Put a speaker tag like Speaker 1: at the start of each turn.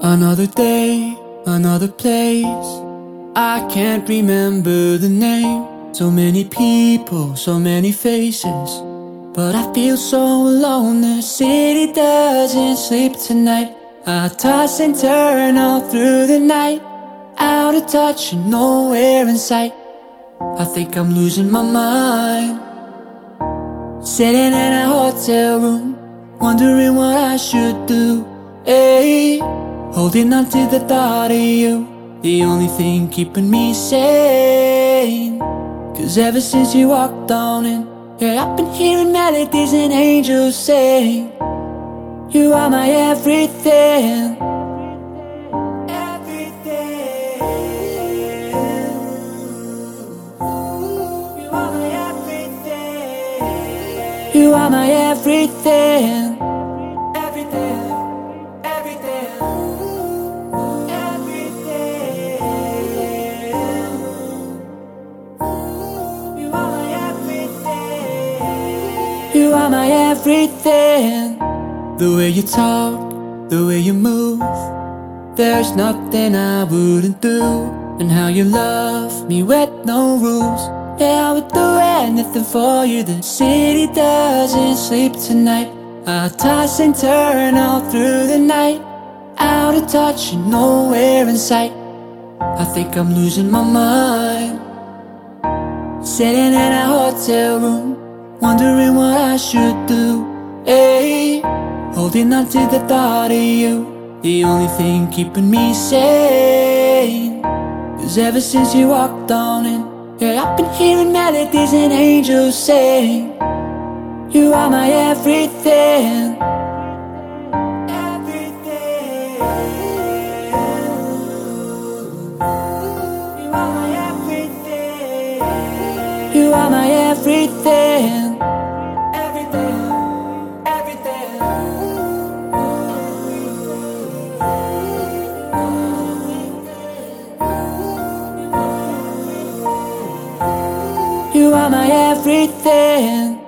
Speaker 1: Another day, another place. I can't remember the name. So many people, so many faces, but I feel so alone. The city doesn't sleep tonight. I toss and turn all through the night, out of touch and nowhere in sight. I think I'm losing my mind, sitting in a hotel room, wondering what I should do. Hey, holding on to the thought of you, the only thing keeping me sane. 'Cause ever since you walked on in, yeah, I've been hearing melodies and angels sing. You are my everything. Everything. You are my everything. You are my everything. Everything. Everything. Everything. You are my everything. You are my everything. The way you talk, the way you move, there's nothing I wouldn't do. And how you love me with no rules, yeah, I would do anything for you. The city doesn't sleep tonight. I toss and turn all through the night, out of touch and nowhere in sight. I think I'm losing my mind, sitting in a hotel room, wondering what I should do. Hey, holding on to the thought of you, the only thing keeping me sane. 'Cause ever since you walked on in, yeah, I've been hearing melodies and angels sing. You are my everything. Everything. You are my everything. You are my everything. Everything. Everything. You are my everything.